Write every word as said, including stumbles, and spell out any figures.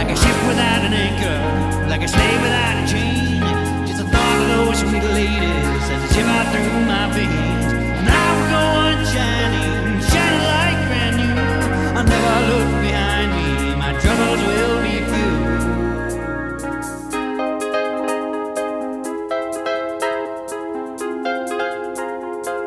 like a ship without an anchor, like a slave without a chain. Just the thought of those sweet ladies as a shiver through my veins.